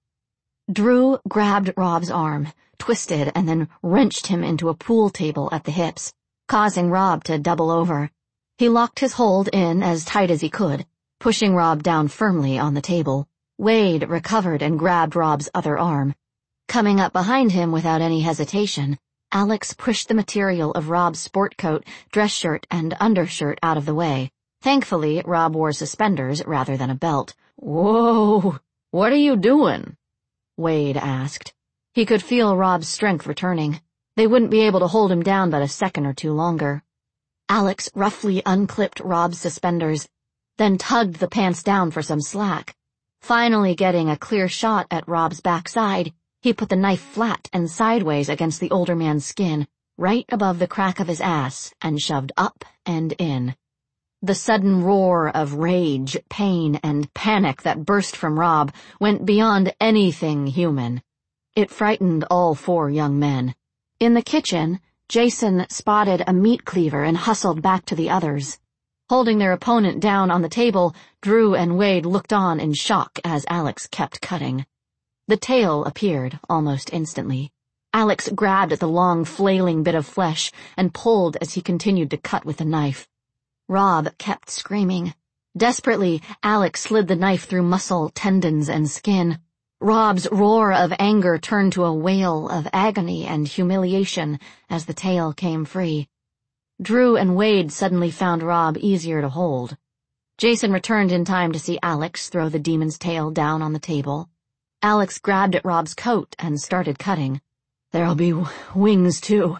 Drew grabbed Rob's arm, twisted, and then wrenched him into a pool table at the hips, causing Rob to double over. He locked his hold in as tight as he could, pushing Rob down firmly on the table. Wade recovered and grabbed Rob's other arm. Coming up behind him without any hesitation, Alex pushed the material of Rob's sport coat, dress shirt, and undershirt out of the way. Thankfully, Rob wore suspenders rather than a belt. "Whoa, what are you doing?" Wade asked. He could feel Rob's strength returning. They wouldn't be able to hold him down but a second or two longer. Alex roughly unclipped Rob's suspenders, then tugged the pants down for some slack. Finally getting a clear shot at Rob's backside, he put the knife flat and sideways against the older man's skin, right above the crack of his ass, and shoved up and in. The sudden roar of rage, pain, and panic that burst from Rob went beyond anything human. It frightened all four young men. In the kitchen, Jason spotted a meat cleaver and hustled back to the others. Holding their opponent down on the table, Drew and Wade looked on in shock as Alex kept cutting. The tail appeared almost instantly. Alex grabbed at the long, flailing bit of flesh and pulled as he continued to cut with the knife. Rob kept screaming. Desperately, Alex slid the knife through muscle, tendons, and skin. Rob's roar of anger turned to a wail of agony and humiliation as the tail came free. Drew and Wade suddenly found Rob easier to hold. Jason returned in time to see Alex throw the demon's tail down on the table. Alex grabbed at Rob's coat and started cutting. "There'll be w- wings, too."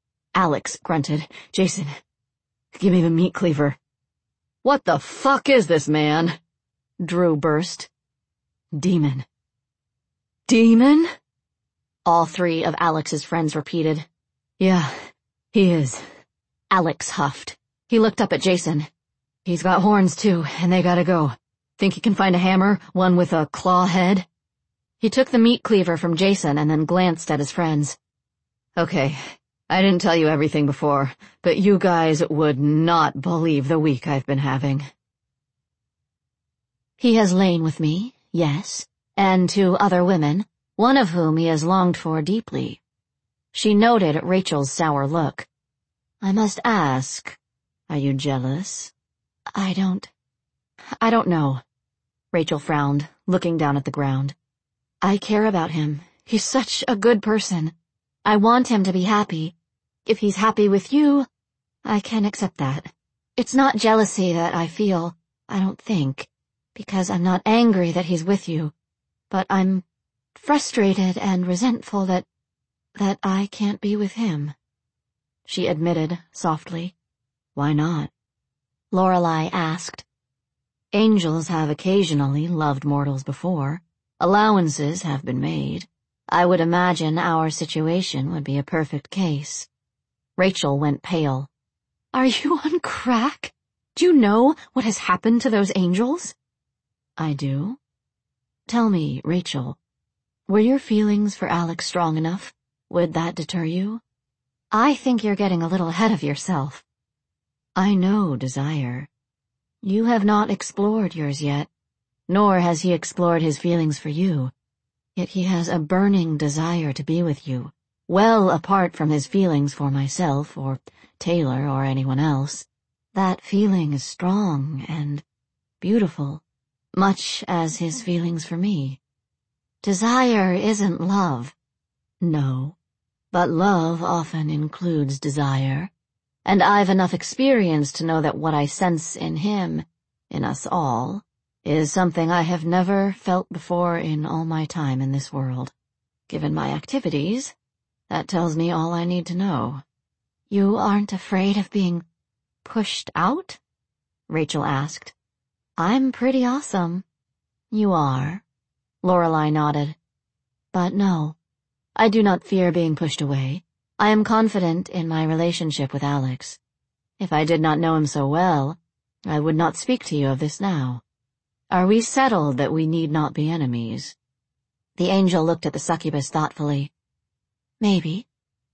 Alex grunted. "Jason, give me the meat cleaver." "What the fuck is this, man?" Drew burst. "Demon." "Demon?" All three of Alex's friends repeated. "Yeah, he is." Alex huffed. He looked up at Jason. "He's got horns, too, and they gotta go. Think you can find a hammer, one with a claw head?" He took the meat cleaver from Jason and then glanced at his friends. "Okay, I didn't tell you everything before, but you guys would not believe the week I've been having." "He has lain with me, yes," and to other women, one of whom he has longed for deeply. She noted Rachel's sour look. I must ask, are you jealous? I don't... I don't know. Rachel frowned, looking down at the ground. I care about him. He's such a good person. I want him to be happy. If he's happy with you, I can accept that. It's not jealousy that I feel, I don't think, because I'm not angry that he's with you, but I'm frustrated and resentful that, that I can't be with him. She admitted softly. Why not? Lorelei asked. Angels have occasionally loved mortals before. Allowances have been made. I would imagine our situation would be a perfect case. Rachel went pale. Are you on crack? Do you know what has happened to those angels? I do. Tell me, Rachel, were your feelings for Alex strong enough? Would that deter you? I think you're getting a little ahead of yourself. I know, Desire. You have not explored yours yet, nor has he explored his feelings for you. Yet he has a burning desire to be with you, well apart from his feelings for myself or Taylor or anyone else. That feeling is strong and beautiful, much as his feelings for me. Desire isn't love. No, but love often includes desire, and I've enough experience to know that what I sense in him, in us all, is something I have never felt before in all my time in this world. Given my activities, that tells me all I need to know. You aren't afraid of being pushed out? Rachel asked. I'm pretty awesome. You are. Lorelei nodded. But no, I do not fear being pushed away. I am confident in my relationship with Alex. If I did not know him so well, I would not speak to you of this now. Are we settled that we need not be enemies? The angel looked at the succubus thoughtfully. Maybe.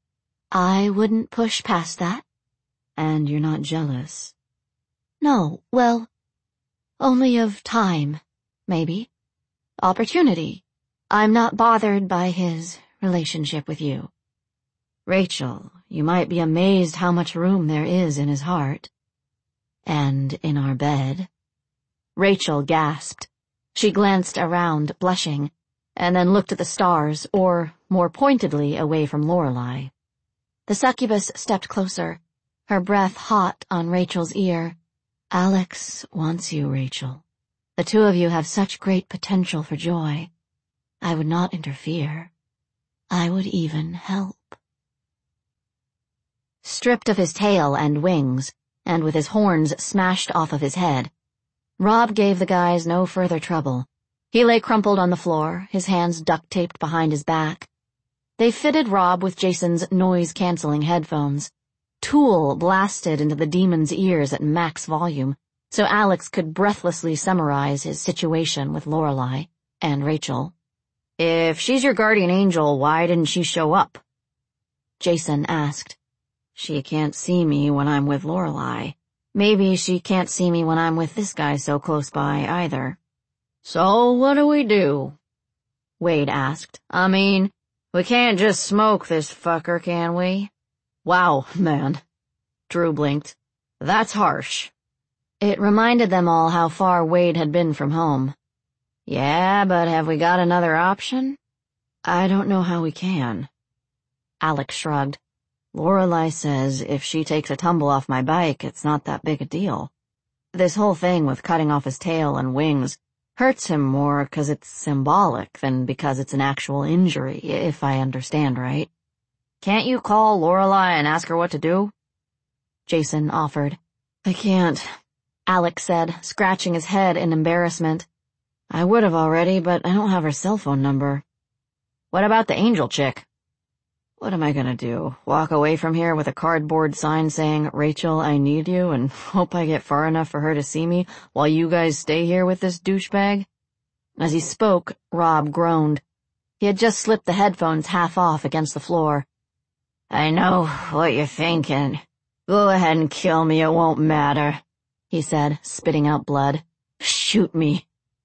I wouldn't push past that. And you're not jealous? No, well, only of time, maybe. Opportunity. I'm not bothered by his relationship with you. Rachel, you might be amazed how much room there is in his heart. And in our bed. Rachel gasped. She glanced around, blushing, and then looked at the stars, or, more pointedly, away from Lorelei. The succubus stepped closer, her breath hot on Rachel's ear. Alex wants you, Rachel. The two of you have such great potential for joy. I would not interfere. I would even help. Stripped of his tail and wings, and with his horns smashed off of his head, Rob gave the guys no further trouble. He lay crumpled on the floor, his hands duct-taped behind his back. They fitted Rob with Jason's noise-canceling headphones. Tool blasted into the demon's ears at max volume, so Alex could breathlessly summarize his situation with Lorelei and Rachel. If she's your guardian angel, why didn't she show up? Jason asked. She can't see me when I'm with Lorelei. Maybe she can't see me when I'm with this guy so close by either. So what do we do? Wade asked. I mean, we can't just smoke this fucker, can we? Wow, man. Drew blinked. That's harsh. It reminded them all how far Wade had been from home. Yeah, but have we got another option? I don't know how we can. Alex shrugged. Lorelei says if she takes a tumble off my bike, it's not that big a deal. This whole thing with cutting off his tail and wings hurts him more 'cause it's symbolic than because it's an actual injury, if I understand right. Can't you call Lorelei and ask her what to do? Jason offered. I can't, Alex said, scratching his head in embarrassment. I would have already, but I don't have her cell phone number. What about the angel chick? What am I gonna do? Walk away from here with a cardboard sign saying, Rachel, I need you, and hope I get far enough for her to see me while you guys stay here with this douchebag? As he spoke, Rob groaned. He had just slipped the headphones half off against the floor. I know what you're thinking. Go ahead and kill me, it won't matter, he said, spitting out blood. Shoot me.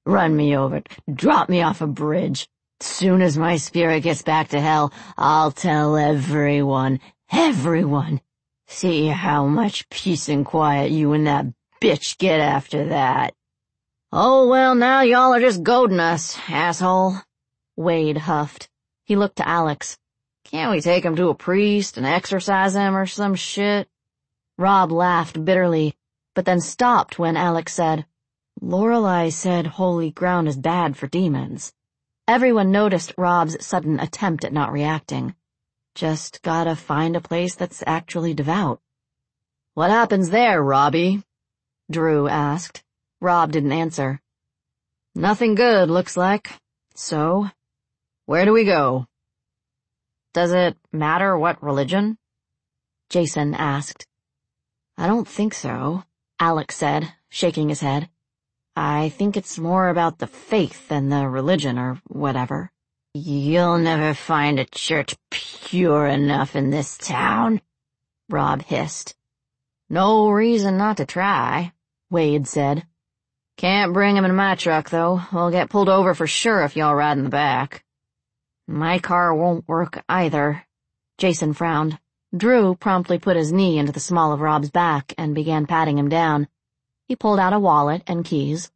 Run me over. Drop me off a bridge. Soon as my spirit gets back to hell, I'll tell everyone, everyone. See how much peace and quiet you and that bitch get after that. Oh, well, now y'all are just goading us, asshole. Wade huffed. He looked to Alex. Can't we take him to a priest and exorcise him or some shit? Rob laughed bitterly, but then stopped when Alex said, Lorelei said holy ground is bad for demons. Everyone noticed Rob's sudden attempt at not reacting. Just gotta find a place that's actually devout. What happens there, Robbie? Drew asked. Rob didn't answer. Nothing good, looks like. So, where do we go? Does it matter what religion? Jason asked. I don't think so, Alex said, shaking his head. I think it's more about the faith than the religion or whatever. You'll never find a church pure enough in this town, Rob hissed. No reason not to try, Wade said. Can't bring him in my truck, though. We'll get pulled over for sure if y'all ride in the back. My car won't work either. Jason frowned. Drew promptly put his knee into the small of Rob's back and began patting him down. He pulled out a wallet and keys.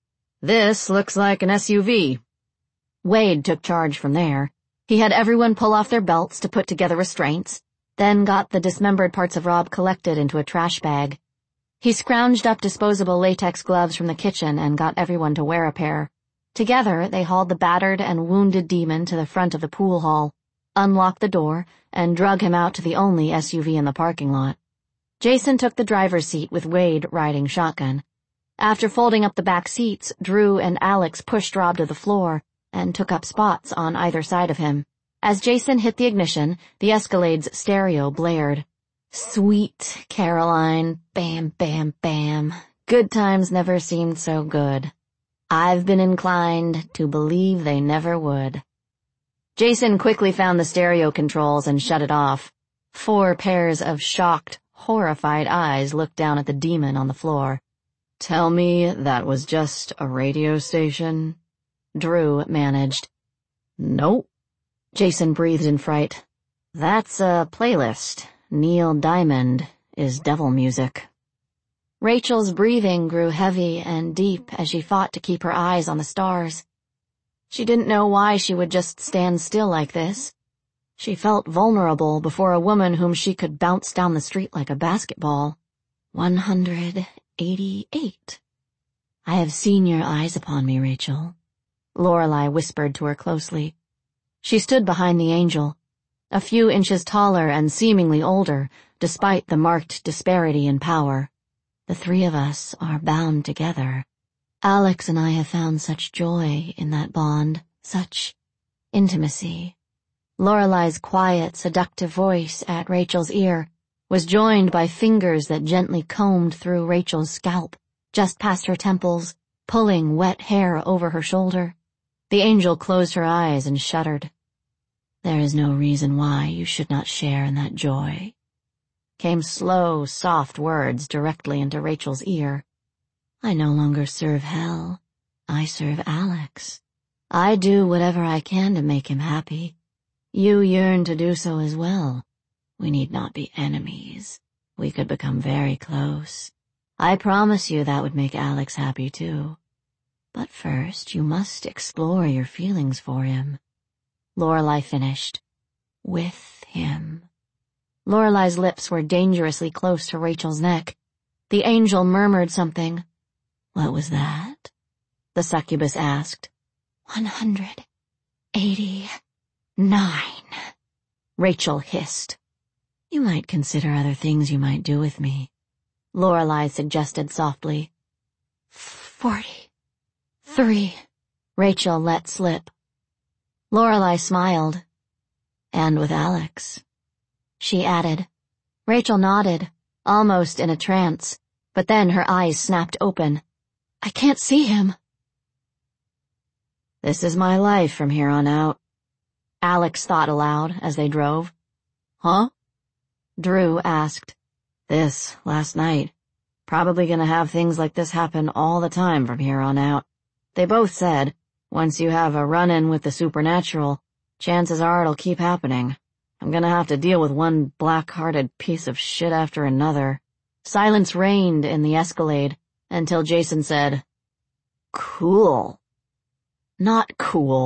This looks like an S U V. Wade took charge from there. He had everyone pull off their belts to put together restraints, then got the dismembered parts of Rob collected into a trash bag. He scrounged up disposable latex gloves from the kitchen and got everyone to wear a pair. Together, they hauled the battered and wounded demon to the front of the pool hall, unlocked the door, and drug him out to the only S U V in the parking lot. Jason took the driver's seat with Wade riding shotgun. After folding up the back seats, Drew and Alex pushed Rob to the floor and took up spots on either side of him. As Jason hit the ignition, the Escalade's stereo blared. Sweet Caroline, bam, bam, bam. Good times never seemed so good. I've been inclined to believe they never would. Jason quickly found the stereo controls and shut it off. Four pairs of shocked, horrified eyes looked down at the demon on the floor. Tell me that was just a radio station? Drew managed. Nope. Jason breathed in fright. That's a playlist. Neil Diamond is devil music. Rachel's breathing grew heavy and deep as she fought to keep her eyes on the stars. She didn't know why she would just stand still like this. She felt vulnerable before a woman whom she could bounce down the street like a basketball. One hundred eighty-eight. I have seen your eyes upon me, Rachel, Lorelei whispered to her closely. She stood behind the angel, a few inches taller and seemingly older, despite the marked disparity in power. The three of us are bound together. Alex and I have found such joy in that bond, such intimacy. Lorelei's quiet, seductive voice at Rachel's ear was joined by fingers that gently combed through Rachel's scalp, just past her temples, pulling wet hair over her shoulder. The angel closed her eyes and shuddered. There is no reason why you should not share in that joy. Came slow, soft words directly into Rachel's ear. I no longer serve hell. I serve Alex. I do whatever I can to make him happy. You yearn to do so as well. We need not be enemies. We could become very close. I promise you that would make Alex happy too. But first, you must explore your feelings for him. Lorelei finished. With him. Lorelei's lips were dangerously close to Rachel's neck. The angel murmured something. What was that? The succubus asked. One hundred eighty-nine. Rachel hissed. You might consider other things you might do with me, Lorelei suggested softly. Forty. Three. Rachel let slip. Lorelei smiled. And with Alex. She added. Rachel nodded, almost in a trance, but then her eyes snapped open. I can't see him. This is my life from here on out, Alex thought aloud as they drove. Huh? Drew asked. This, last night. Probably gonna have things like this happen all the time from here on out. They both said, once you have a run-in with the supernatural, chances are it'll keep happening. I'm gonna have to deal with one black-hearted piece of shit after another. Silence reigned in the Escalade until Jason said, "Cool." Not cool.